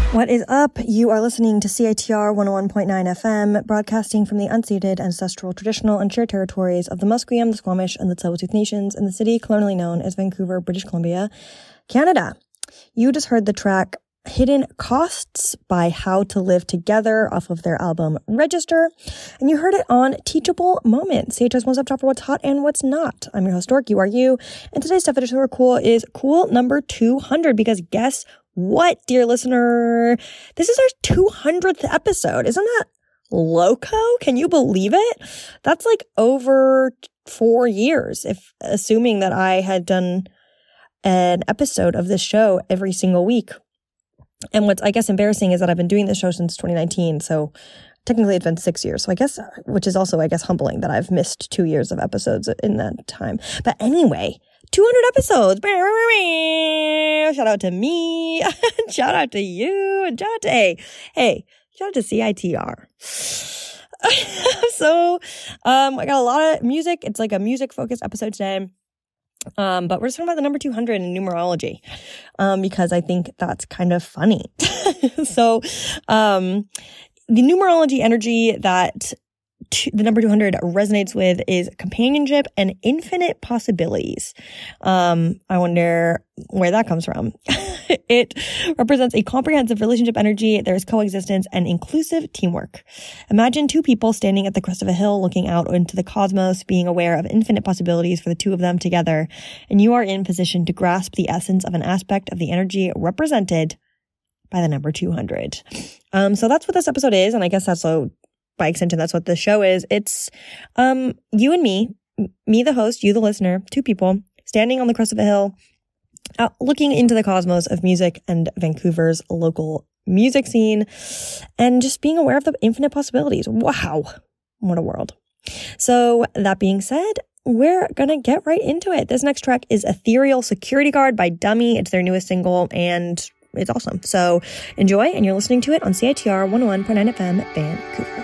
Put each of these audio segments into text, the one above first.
What is up? You are listening to CITR 101.9 FM, broadcasting from the unceded, ancestral, traditional, and shared territories of the Musqueam, the Squamish, and the Tsleil-Waututh Nations in the city colonially known as Vancouver, British Columbia, Canada. You just heard the track Hidden Costs by How to Live Together off of their album Register, and you heard it on Teachable Moment, CHS One Step Shop for what's hot and what's not. I'm your host, Dork, you are you, and today's definition of cool is cool number 200, because guess what, dear listener? This is our 200th episode. Isn't that loco? Can you believe it? That's like over 4 years, if assuming that I had done an episode of this show every single week. And what's, I guess, embarrassing is that I've been doing this show since 2019, so technically it's been 6 years. So I guess, which is also, I guess, humbling that I've missed 2 years of episodes in that time. But anyway, 200 episodes. Shout out to me. Shout out to you. And shout out to, hey, shout out to CITR. So, I got a lot of music. It's like a music-focused episode today. But we're just talking about the number 200 in numerology, because I think that's kind of funny. So, the numerology energy that the number 200 resonates with is companionship and infinite possibilities. I wonder where that comes from. It represents a comprehensive relationship energy. There's coexistence and inclusive teamwork. Imagine two people standing at the crest of a hill, looking out into the cosmos, being aware of infinite possibilities for the two of them together. And you are in position to grasp the essence of an aspect of the energy represented by the number 200. So that's what this episode is. And I guess that's by extension, that's what the show is. It's you and me, the host, you, the listener, two people standing on the crest of a hill, looking into the cosmos of music and Vancouver's local music scene, and just being aware of the infinite possibilities. Wow, what a world. So that being said, we're gonna get right into it. This next track is Ethereal Security Guard by Dummy. It's their newest single, and it's awesome. So enjoy, and you're listening to it on CITR 101.9 FM, Vancouver.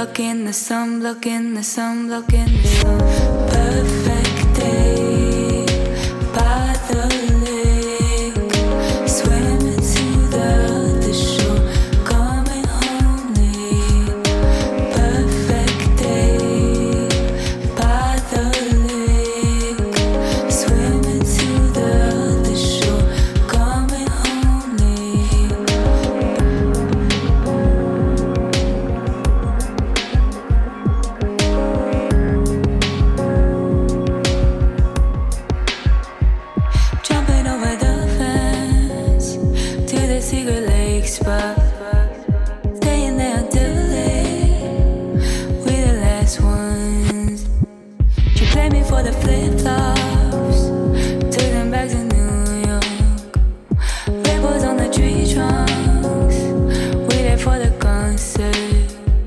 blocking the sun, blocking the sun, blocking the sun. Perfect day by the lake, swimming to the other shore, coming home late. Perfect day by the lake, swimming to the other shore, coming home late. Jumping over the fence to the secret lake spot, staying there until late. We the last ones. She played me for the flip flops, took them back to New York. Rainbows on the tree trunks, waited for the concert.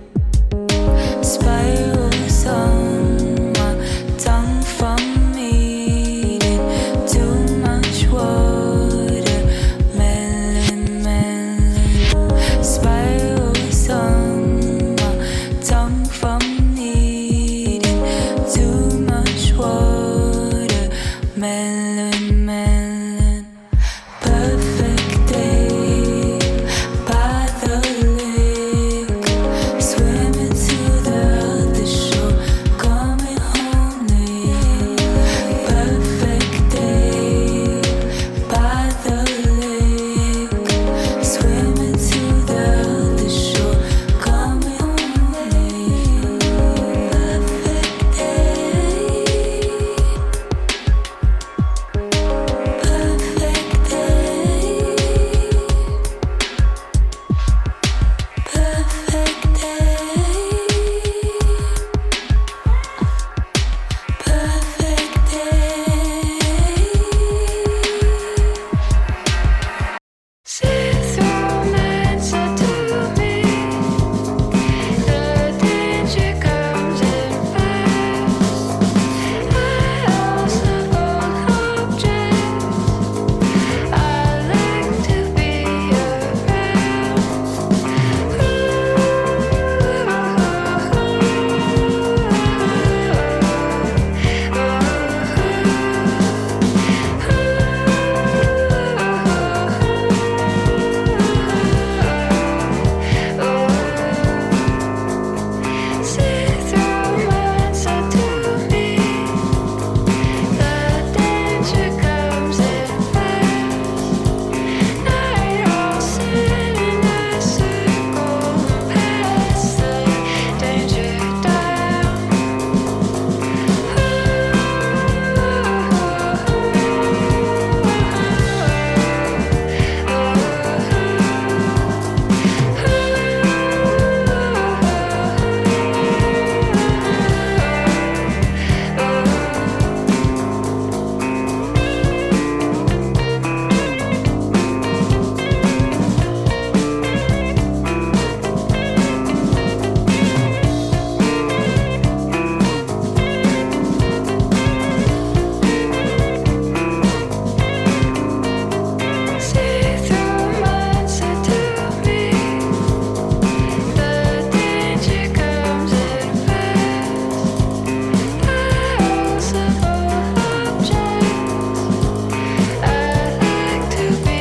Spirals on my tongue from eating too much water. Melon, melon. Spirals on my tongue from eating too much water. Melon, melon. Perfect day by the lake, swimming to the other shore, coming home late. Perfect day by the lake, swimming to the other shore, coming home late. Perfect day. Perfect day. Perfect day. Perfect day. See-through answer to me. The danger comes in fast. I also hold objects. I like to be around. See-through answer to me. The danger comes in fast. Night all sit in a circle, pass the danger down. See-through answer to me. The danger comes in fast. I also hold objects. I like to be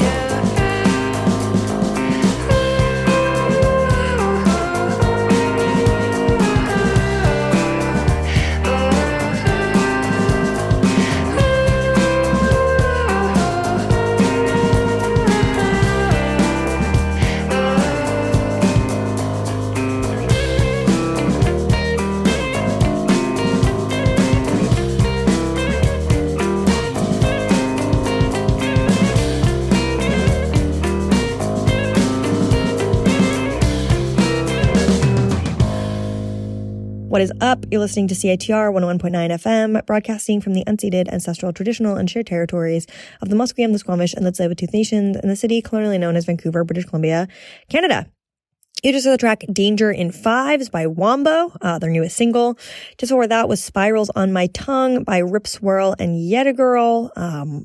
What is up? You're listening to CITR 101.9 FM, broadcasting from the unceded, ancestral, traditional, and shared territories of the Musqueam, the Squamish, and the Tsleil-Waututh Nations in the city colonially known as Vancouver, British Columbia, Canada. You just heard the track Danger in Fives by Wombo, their newest single. Just before that was Spirals on My Tongue by Rip Swirl and Yet a Girl.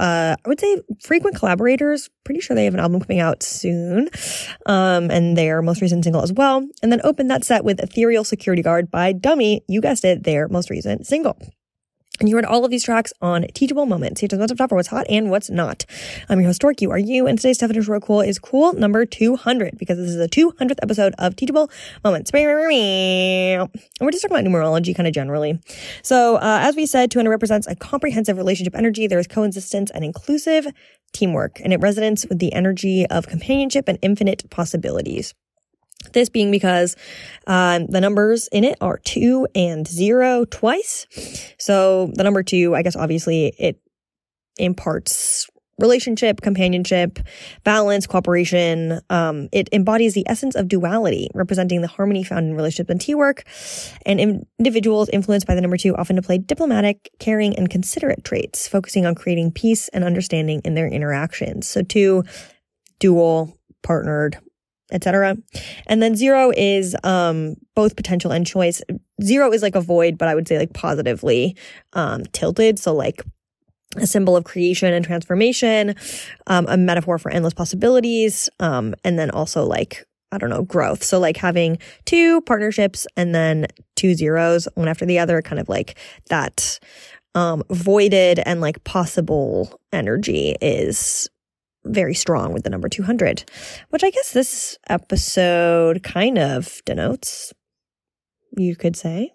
I would say frequent collaborators. Pretty sure they have an album coming out soon. And their most recent single as well. And then opened that set with Ethereal Security Guard by Dummy. You guessed it, their most recent single. And you heard all of these tracks on Teachable Moments. Here's what's up top for what's hot and what's not. I'm your host, Dork. You are you. And today's definition of cool is cool number 200, because this is the 200th episode of Teachable Moments. And we're just talking about numerology kind of generally. So, as we said, 200 represents a comprehensive relationship energy. There is coexistence and inclusive teamwork, and it resonates with the energy of companionship and infinite possibilities. This being because the numbers in it are 2 and 0 twice. So the number 2, I guess obviously it imparts relationship, companionship, balance, cooperation. It embodies the essence of duality, representing the harmony found in relationships and teamwork. And individuals influenced by the number 2 often display diplomatic, caring, and considerate traits, focusing on creating peace and understanding in their interactions. So 2, dual, partnered, etc. And then 0 is both potential and choice. 0 is like a void, but I would say like positively tilted. So like a symbol of creation and transformation, a metaphor for endless possibilities, and then also like, I don't know, growth. So like having 2 partnerships and then 2 zeros, one after the other, kind of like that voided and like possible energy is very strong with the number 200, which I guess this episode kind of denotes, you could say.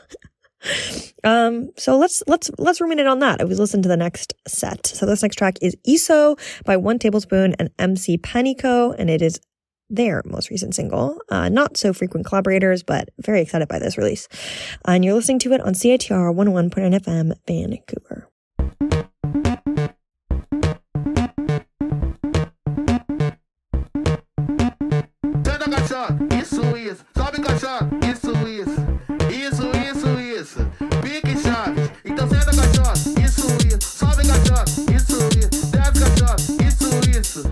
So let's ruminate on that. I was listening to the next set. So this next track is ESO by 1 Tablespoon and MC Panico, and it is their most recent single. Not so frequent collaborators, but very excited by this release. And you're listening to it on CITR 101.9 FM, Vancouver. Isso, sobe caixote, isso, pique chave, então senta caixote, isso, sobe caixote, isso, desce caixote, isso,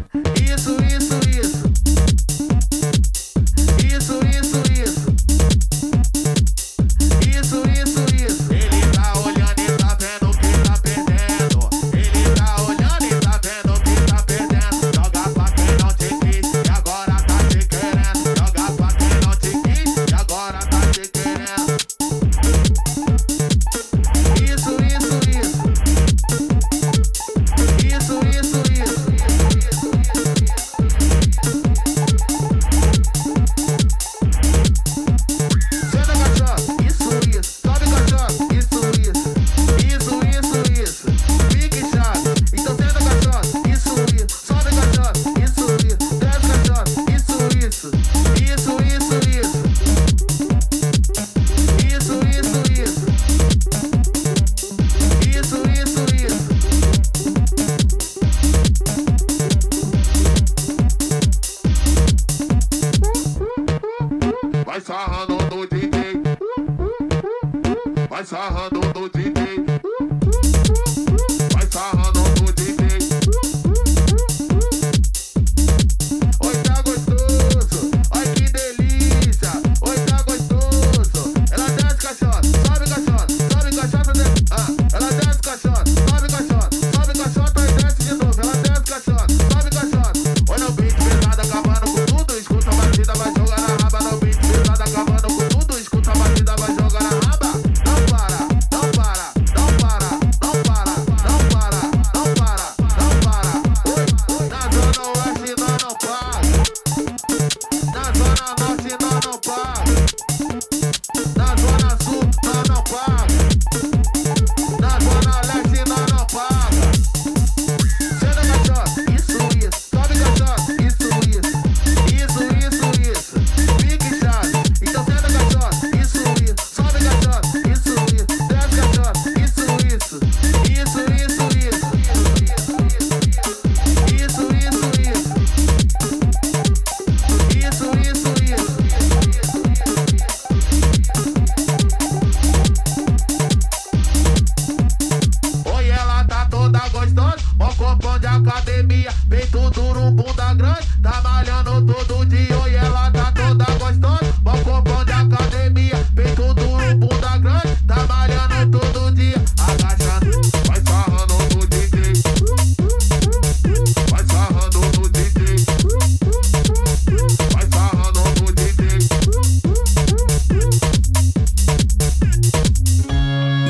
ele tá olhando e tá vendo que tá perdendo, ele tá olhando e tá vendo que tá perdendo, joga pra quem não te quis e agora tá te querendo, joga pra quem não te quis e agora tá te querendo. Vai sarrando no DJ, vai sarrando no DJ, vai sarrando no DJ. Oi, tá gostoso, oi que delícia, oi tá gostoso. Ela desce caixote, sobe caixote, ela desce caixote, sobe caixote, aí desce de novo. Ela desce caixote, sobe caixote. Olha o beat pesado acabando com tudo, escuta a batida, vai jogar na raba no beat. Acabando com tudo, escuta a batida, vai jogar na raba. Não para,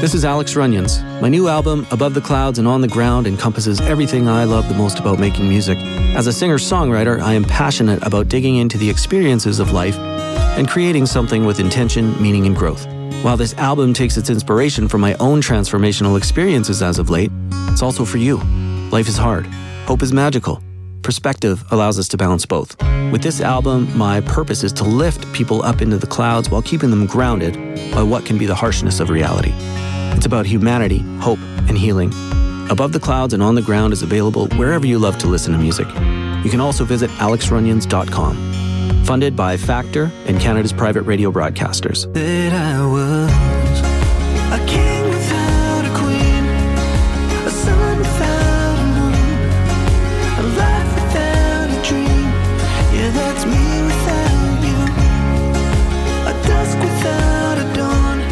This is Alex Runyons. My new album, Above the Clouds and On the Ground, encompasses everything I love the most about making music. As a singer-songwriter, I am passionate about digging into the experiences of life and creating something with intention, meaning, and growth. While this album takes its inspiration from my own transformational experiences as of late, it's also for you. Life is hard. Hope is magical. Perspective allows us to balance both. With this album, my purpose is to lift people up into the clouds while keeping them grounded by what can be the harshness of reality. It's about humanity, hope, and healing. Above the Clouds and On the Ground is available wherever you love to listen to music. You can also visit alexrunyons.com. Funded by Factor and Canada's private radio broadcasters. That I was a king without a queen, a sun without a moon, a life without a dream. Yeah, that's me without you, a dusk without a dawn.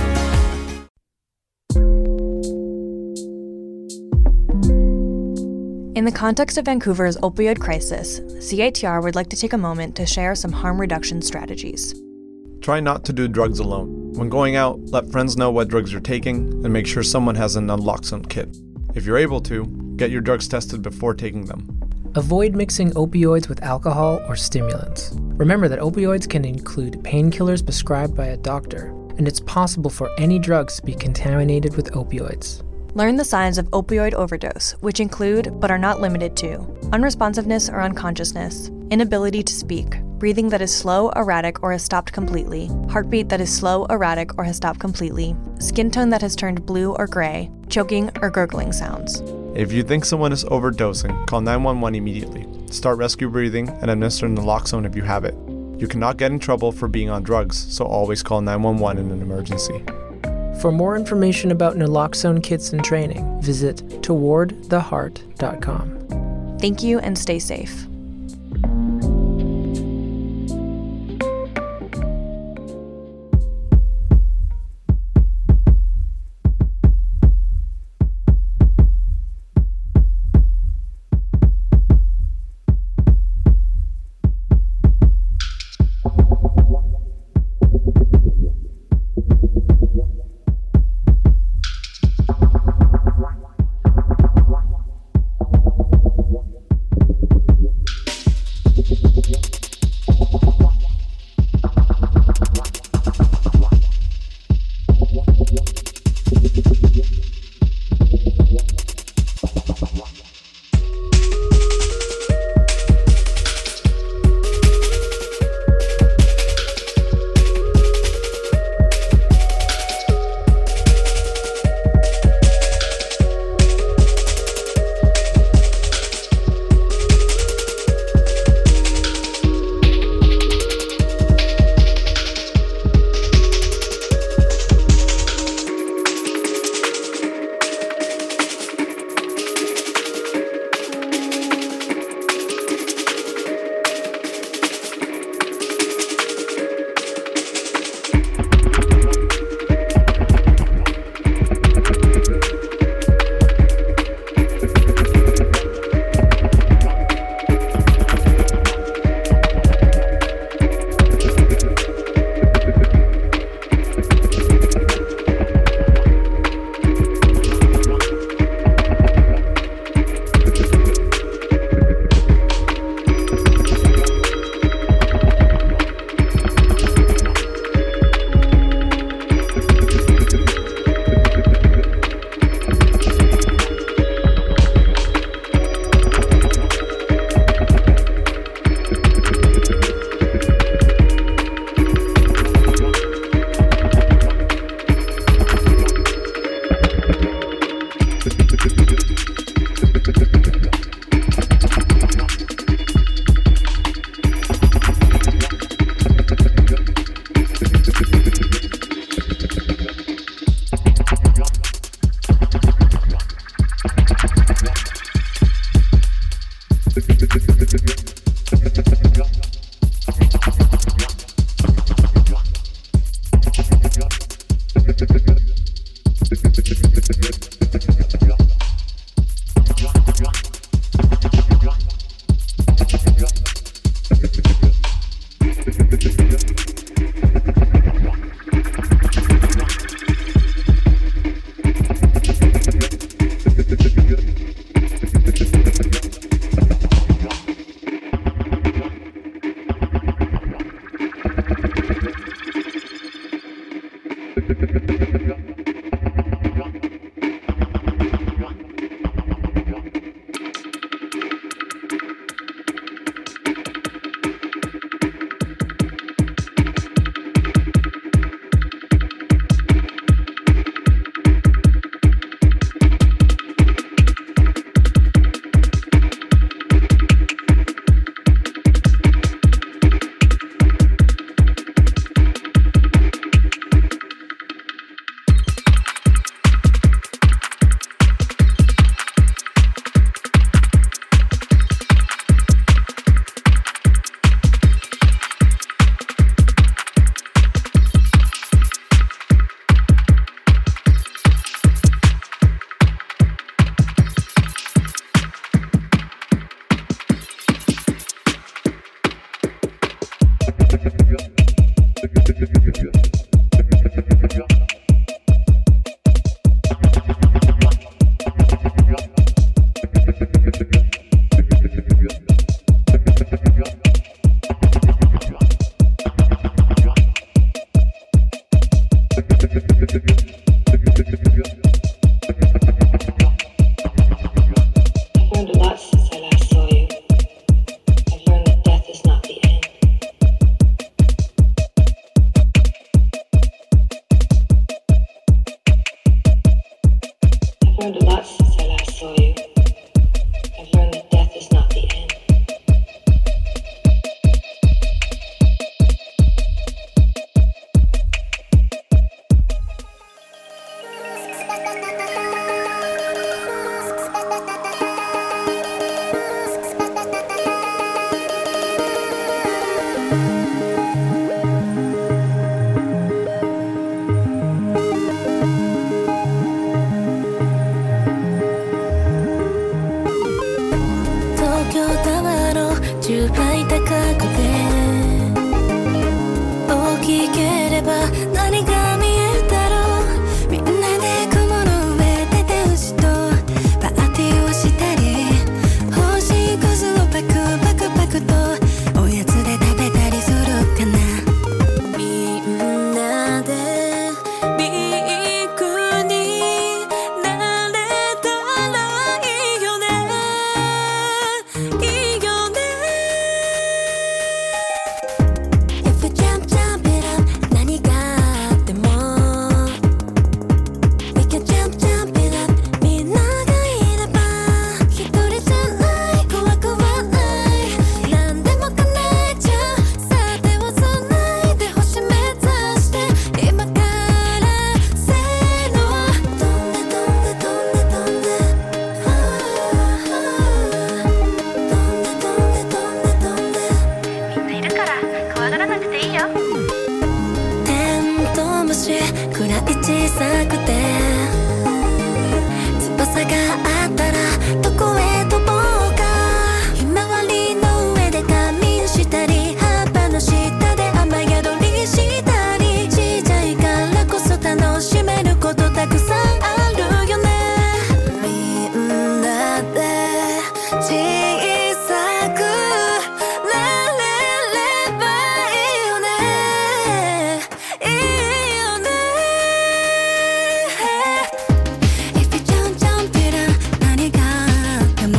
In the context of Vancouver's opioid crisis, CITR would like to take a moment to share some harm reduction strategies. Try not to do drugs alone. When going out, let friends know what drugs you're taking and make sure someone has a naloxone kit. If you're able to, get your drugs tested before taking them. Avoid mixing opioids with alcohol or stimulants. Remember that opioids can include painkillers prescribed by a doctor, and it's possible for any drugs to be contaminated with opioids. Learn the signs of opioid overdose, which include, but are not limited to, unresponsiveness or unconsciousness, inability to speak, breathing that is slow, erratic, or has stopped completely, heartbeat that is slow, erratic, or has stopped completely, skin tone that has turned blue or gray, choking or gurgling sounds. If you think someone is overdosing, call 911 immediately. Start rescue breathing and administer naloxone if you have it. You cannot get in trouble for being on drugs, so always call 911 in an emergency. For more information about naloxone kits and training, visit towardtheheart.com. Thank you and stay safe. 「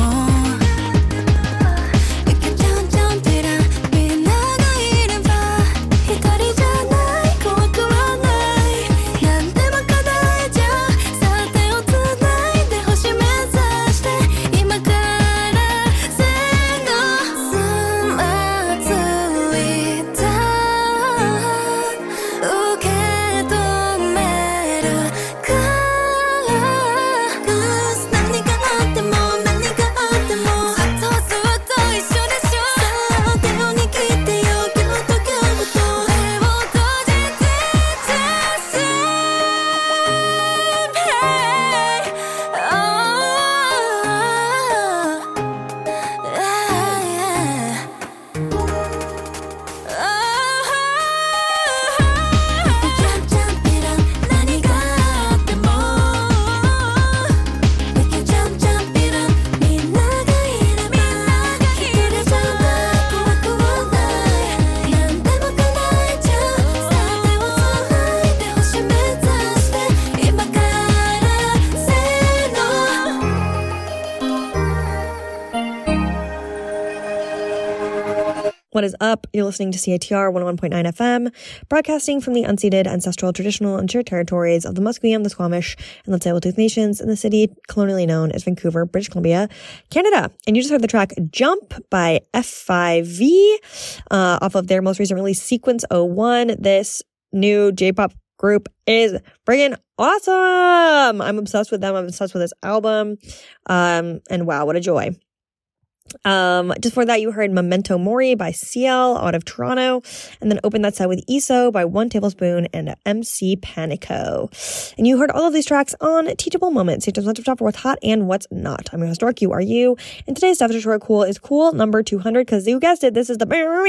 What is up? You're listening to CITR 101.9 FM, broadcasting from the unceded, ancestral, traditional, and shared territories of the Musqueam, the Squamish, and the Tsleil-Waututh Nations in the city colonially known as Vancouver, British Columbia, Canada. And you just heard the track Jump by F5V off of their most recent release, Sequence 01. This new J-pop group is friggin' awesome! I'm obsessed with them. I'm obsessed with this album. And wow, what a joy. Just before that, you heard Memento Mori by CL out of Toronto, and then opened that set with ESO by One Tablespoon and MC Panico. And you heard all of these tracks on Teachable Moments, your top for what's hot and what's not. I'm your host, Dork, you are you, and today's Stuff to Short Cool is cool number 200, because you guessed it, this is the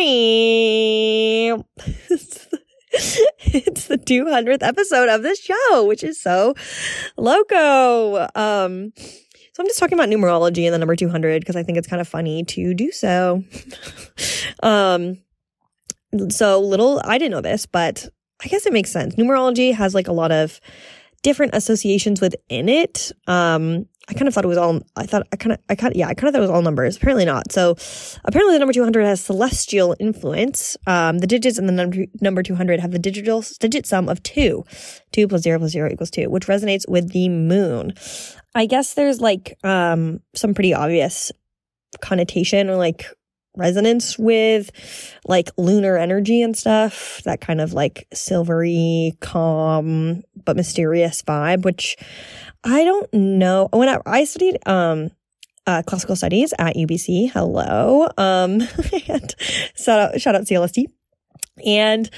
it's the 200th episode of this show, which is so loco. So I'm just talking about numerology and the number 200 because I think it's kind of funny to do so. I didn't know this, but I guess it makes sense. Numerology has like a lot of different associations within it. I kind of thought it was all, I kind of thought it was all numbers. Apparently not. So apparently the number 200 has celestial influence. The digits in the number 200 have the digit sum of 2. 2 plus 0 plus 0 equals 2, which resonates with the moon. I guess there's like, some pretty obvious connotation or like resonance with like lunar energy and stuff, that kind of like silvery, calm, but mysterious vibe, which I don't know. When I studied classical studies at UBC, hello, and shout out CLST, and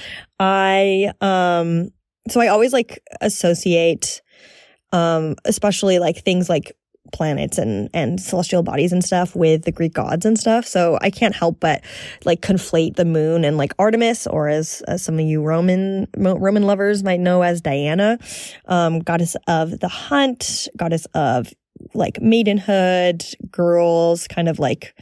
so I always like associate, especially like things like planets and celestial bodies and stuff with the Greek gods and stuff. So I can't help but like conflate the moon and like Artemis, or as some of you Roman lovers might know as Diana, goddess of the hunt, goddess of like maidenhood, girls, kind of like,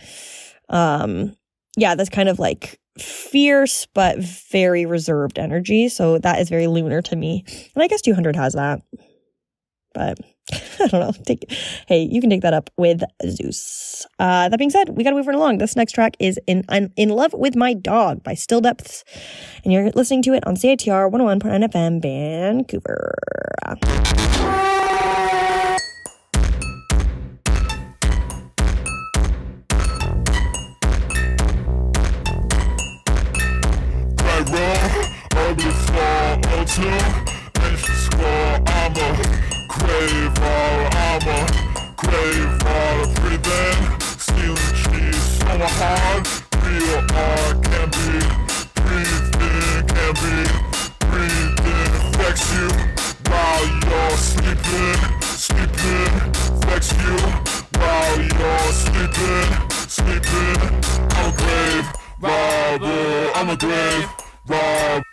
this kind of like fierce but very reserved energy. So that is very lunar to me. And I guess 200 has that. But I don't know. Hey, you can take that up with Zeus. That being said, we gotta move right along. This next track is I'm in Love with My Dog by Still Depths, and you're listening to it on CITR 101.9 FM, Vancouver. I'm a crave all the breathing, stealing cheese on my heart. Real art can be, breathing can be, breathing affects you while you're sleeping, sleeping affects you while you're sleeping. I'm a grave robber, I'm a grave robber.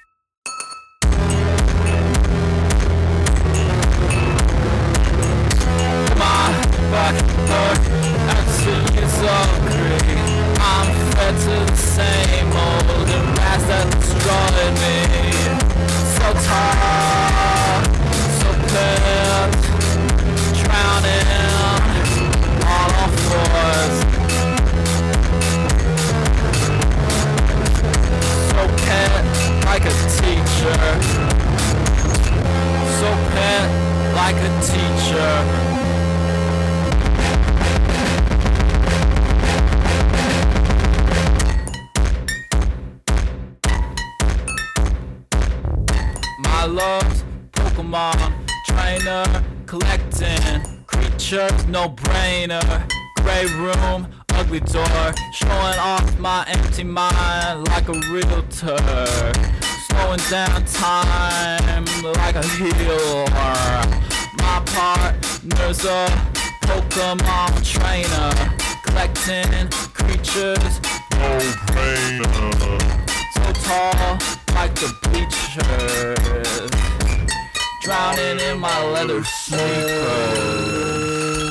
I'm fed to the same old mass that destroyed me. So tired, so pissed, drowning on all fours. So pet like a teacher. So pet like a teacher. I loved Pokemon trainer, collecting creatures, no brainer. Gray room, ugly door, showing off my empty mind like a realtor. Slowing down time like a healer. My partner's a Pokemon trainer, collecting creatures, no brainer. So tall like the bleachers, drowning in my leather sneakers.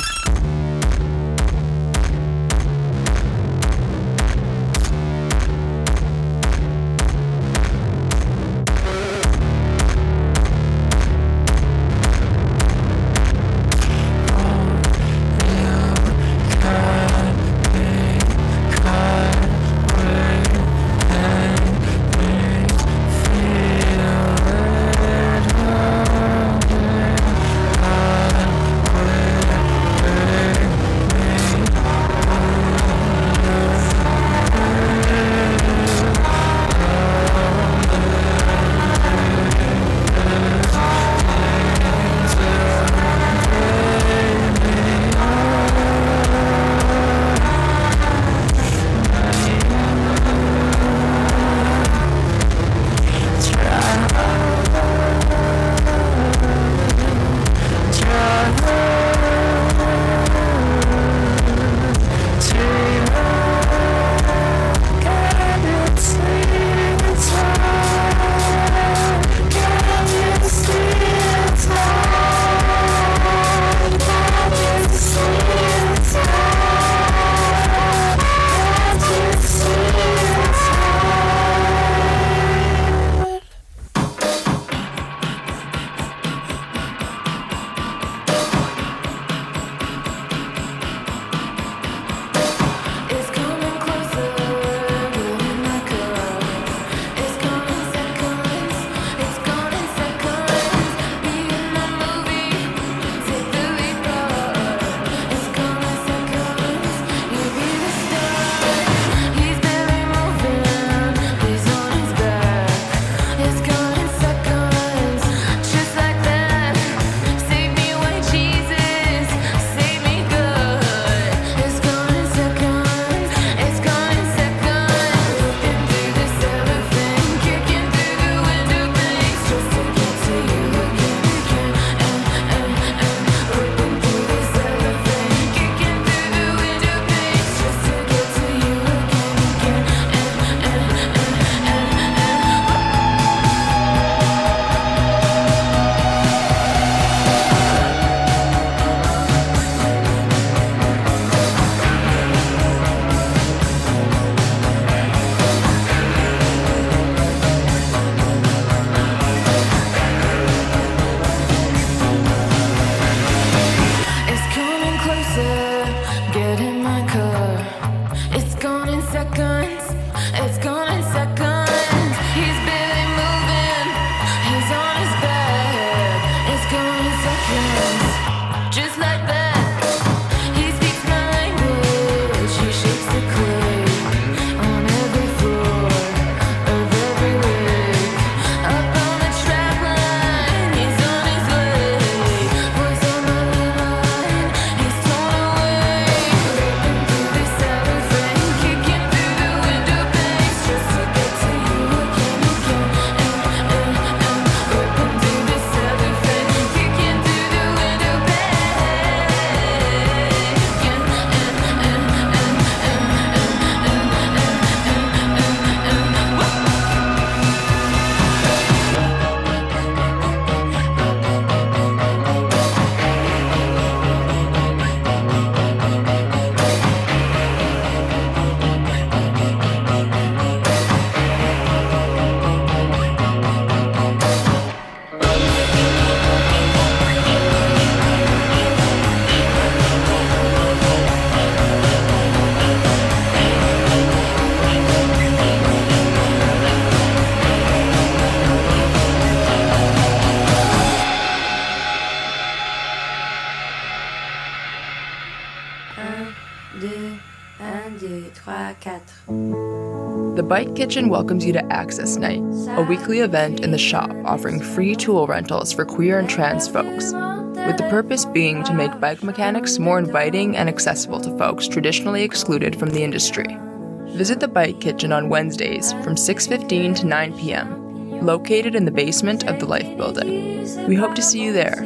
The Bike Kitchen welcomes you to Access Night, a weekly event in the shop offering free tool rentals for queer and trans folks, with the purpose being to make bike mechanics more inviting and accessible to folks traditionally excluded from the industry. Visit the Bike Kitchen on Wednesdays from 6:15 to 9 p.m., located in the basement of the Life Building. We hope to see you there.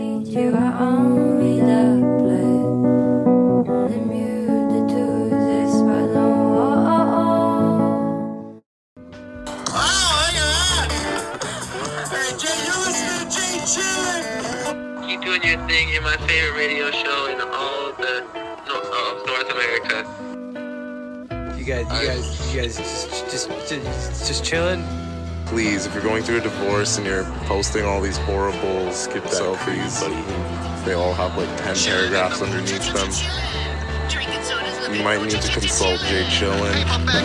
Keep doing your thing. You're my favorite radio show in all of North America. You guys just chilling? Please, if you're going through a divorce and you're posting all these horrible skip selfies, they all have like 10 paragraphs underneath them. You might need to consult Jay Chillin.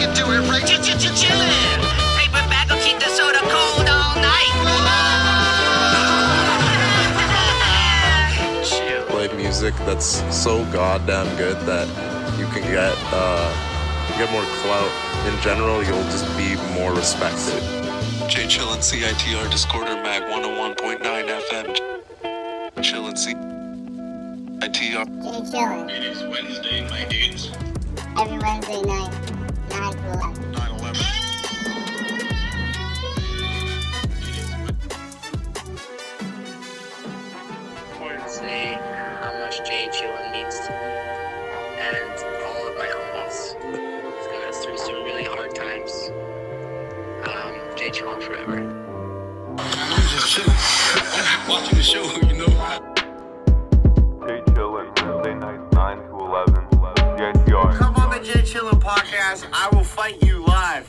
Paper bag will keep the soda cold all night. Play music that's so goddamn good that you can get more clout. In general, you'll just be more respected. Jay Chillin CITR Discorder Mag 101.9 FM. Chillin CITR. Jay Chillin. It is Wednesday, my dudes. Every Wednesday night, 9 to 11. 9/11. I want to say how much Jay Chillin means to me and all of my homies. He's got us through some really hard times. Jay Chillin forever. I'm just chilling. Watching the show, you know. Jay Chillin, Wednesday nights 9 to 11. CITR. Come on the Jay Chillin podcast. I will fight you live.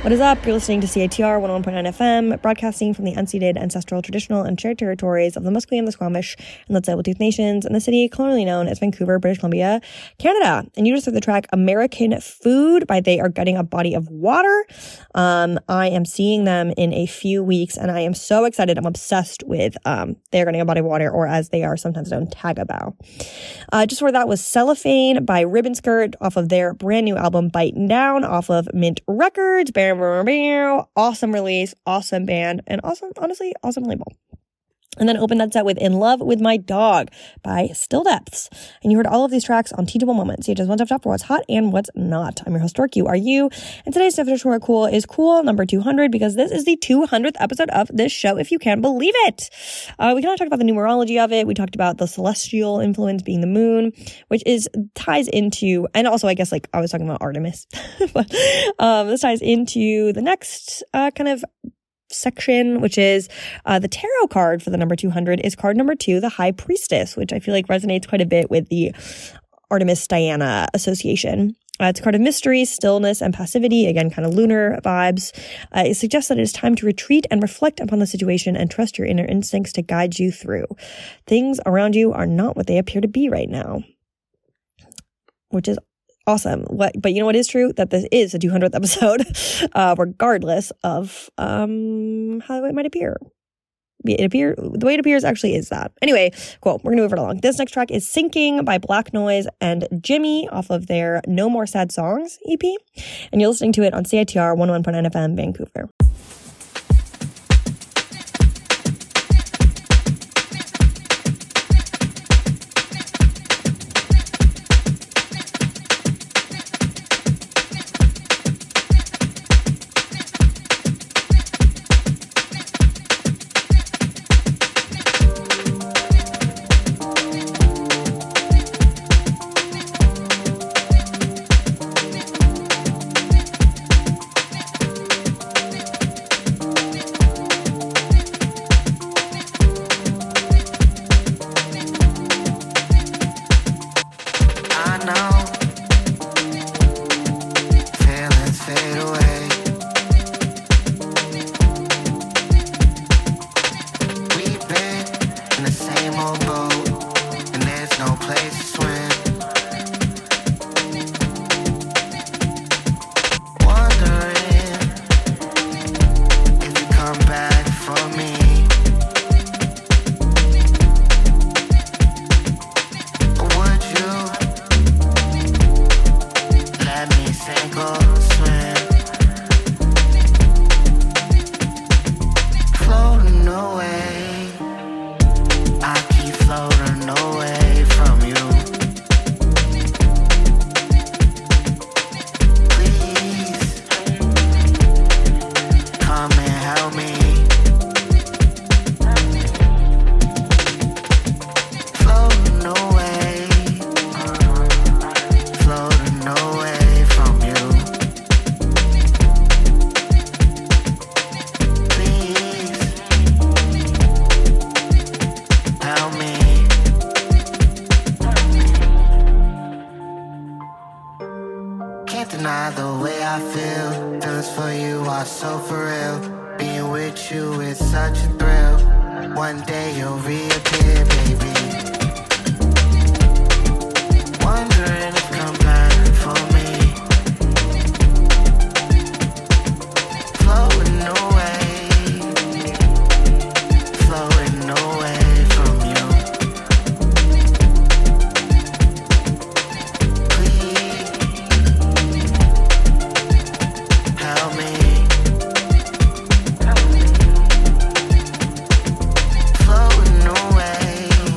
What is up? You're listening to CITR 101.9 FM, broadcasting from the unceded, ancestral, traditional, and shared territories of the Musqueam, the Squamish, and the Tsleil-Waututh Nations in the city colonially known as Vancouver, British Columbia, Canada. And you just heard the track American Food by They Are Gutting a Body of Water. I am seeing them in a few weeks, and I am so excited. I'm obsessed with They Are Gutting a Body of Water, or as they are sometimes known, Tagabow. Just before that was Cellophane by Ribbon Skirt off of their brand new album Bitin' Down off of Mint Records. Awesome release, awesome band, and honestly, awesome label. And then opened that set with In Love With My Dog by Still Depths. And you heard all of these tracks on Teachable Moments. CH's one-stop shop for what's hot and what's not. I'm your host, Dork. You are you. And today's definition of cool is cool number 200 because this is the 200th episode of this show, if you can believe it. We kind of talked about the numerology of it. We talked about the celestial influence being the moon, which ties into, and also I guess like I was talking about Artemis. But this ties into the next kind of section, which is the tarot card for the number 200 is card number 2, the High Priestess, which I feel like resonates quite a bit with the Artemis-Diana association. It's a card of mystery, stillness, and passivity, again, kind of lunar vibes. It suggests that it is time to retreat and reflect upon the situation and trust your inner instincts to guide you through. Things around you are not what they appear to be right now, which is awesome. But you know what is true? That this is the 200th episode, regardless of how it might appear. The way it appears actually is that. Anyway, cool. We're going to move it along. This next track is Sinking by Black Noise and Jimmy off of their No More Sad Songs EP. And you're listening to it on CITR 101.9 FM, Vancouver. Floating away.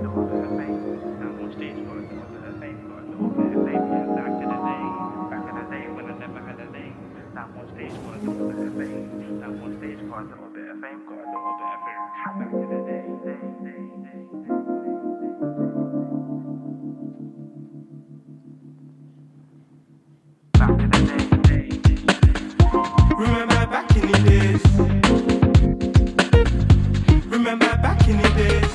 Remember back in the days. Remember back in the days.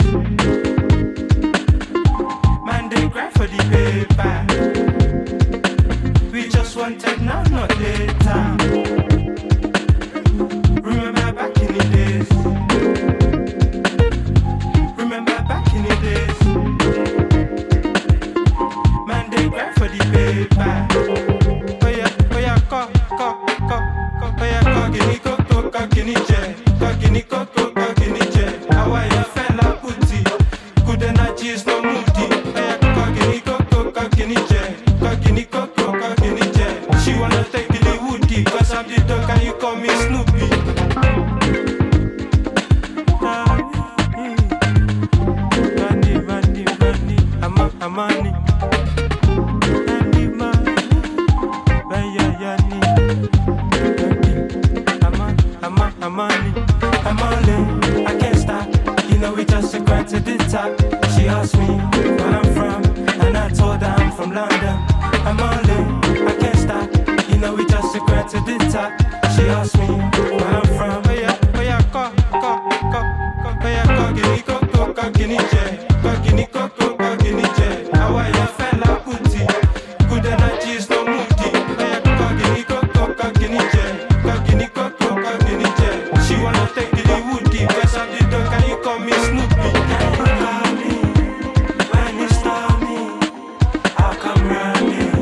Man, they grind for the paper. We just wanted now, not later. Remember back in the days. Remember back in the days. Man, they grind for the paper. Oh yeah, go. Gini koko, gini je, gini koko, gini je. How are you, fella putti? Good energies, no moody. Gini koko, gini je, gini koko, gini je. She wanna take Billy Woody, cause I'm the dog and you call me Snoopy. Money, Amani. I can't stop. You know we just got to the top. She asked me where I'm from, and I told her I'm from London. I'm all in, I can't stop. You know we just got to the top. She asked me where I'm from. Oh yeah, go. Gini koko, gini je, gini koko, gini je. How are you, fella putti? Good energies, no moody. Gini koko, gini je, gini koko, gini je. She wanna take Billy Woody, cause I'm the dog and you call me Snoopy. Can you call me when you stop me? I'll come running.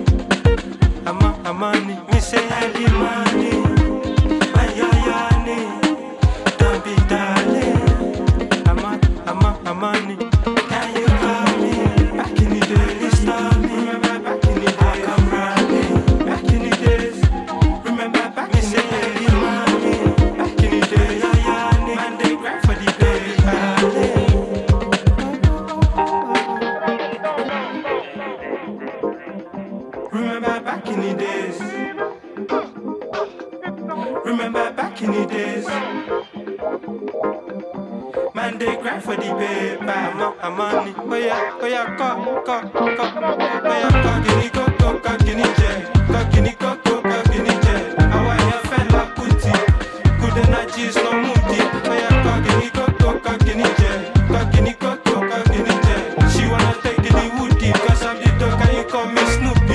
I'm on it. Me say I need money. When you're yawning, don't be darling. I'm on it. Can you call me back in the days? Stop me. Remember back in the days? I'll come running. Back in the days. Remember back in the days? Back in the days. Man, they grind for the days. Remember back in the days. Remember back in the days. Man, they grind for the paper. I'm on it. Oh yeah, go. Oh yeah, gini koko, gini je, gini koko, gini je. How are you, fella putti? Good energies, no moody. Oh yeah, gini koko, gini je, gini koko, gini je. She wanna take Billy Woody, cause I'm the dog and you call me Snoopy.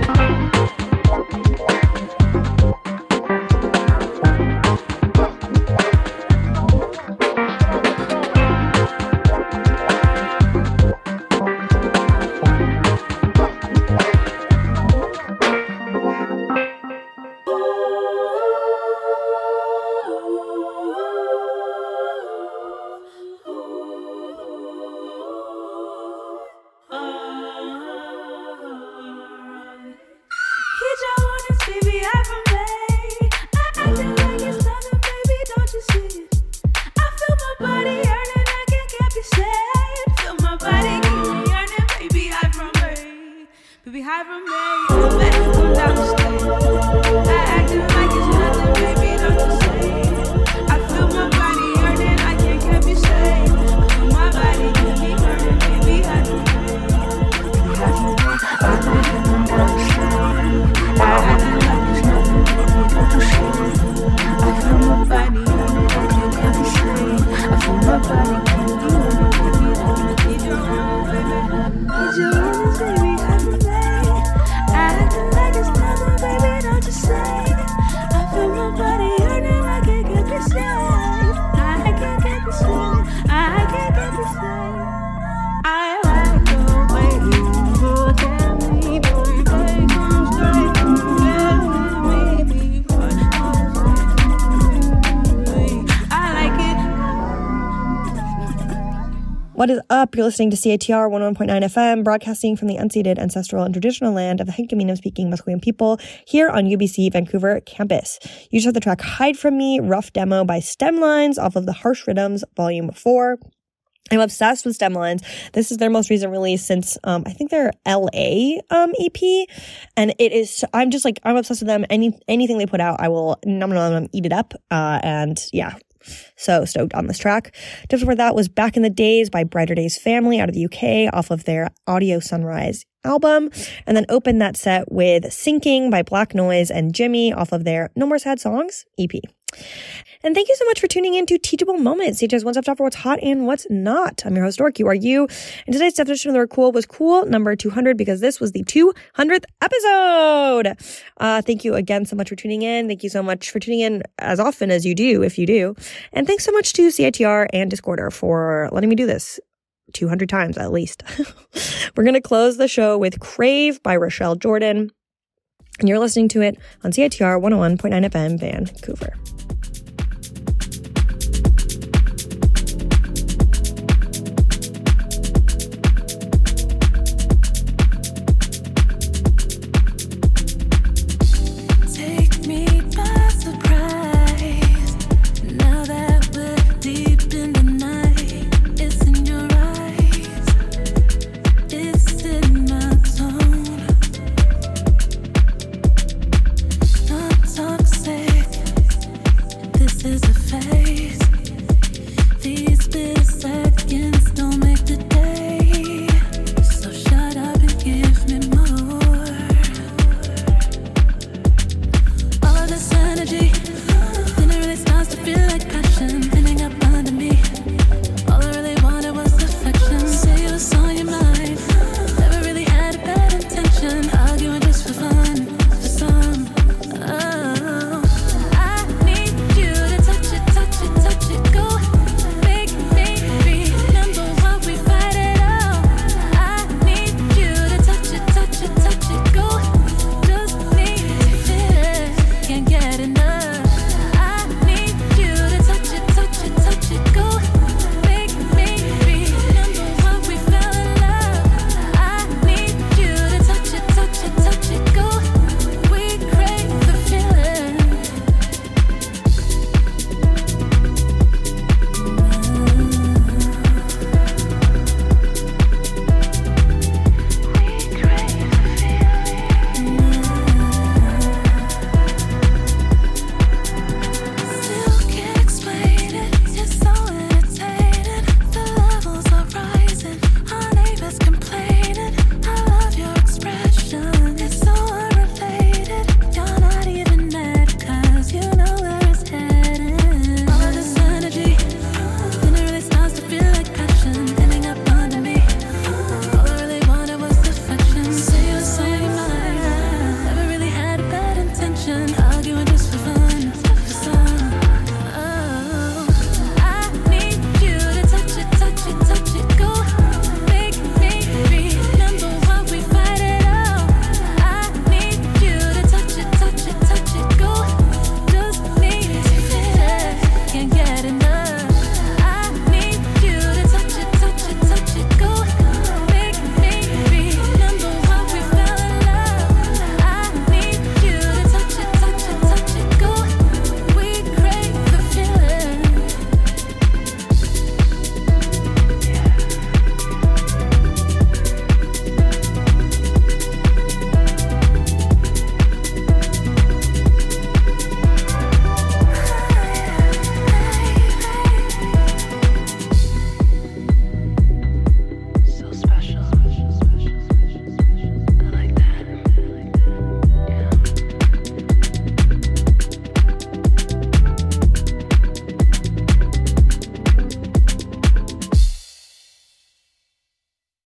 What is up? You're listening to CITR 101.9 FM, broadcasting from the unceded, ancestral, and traditional land of the Hikamina-speaking Musqueam people here on UBC Vancouver campus. You just heard the track Hide From Me, rough demo by Stemlines off of the Harsh Rhythms Volume 4. I'm obsessed with Stemlines. This is their most recent release since, I think their LA, EP. And it is, I'm obsessed with them. Anything they put out, I will eat it up. And yeah, so stoked on this track. Just before that was Back in the Days by Brighter Days Family out of the UK off of their Audio Sunrise album. And then opened that set with Sinking by Black Noise and Jimmy off of their No More Sad Songs EP. And thank you so much for tuning in to Teachable Moments, CH's one-stop shop for what's hot and what's not. I'm your host, Dork. You are you. And today's definition of the word cool was cool number 200 because this was the 200th episode. Thank you again so much for tuning in. Thank you so much for tuning in as often as you do, if you do. And thanks so much to CITR and Discorder for letting me do this 200 times at least. We're going to close the show with Crave by Rochelle Jordan. And you're listening to it on CITR 101.9 FM, Vancouver. Complete.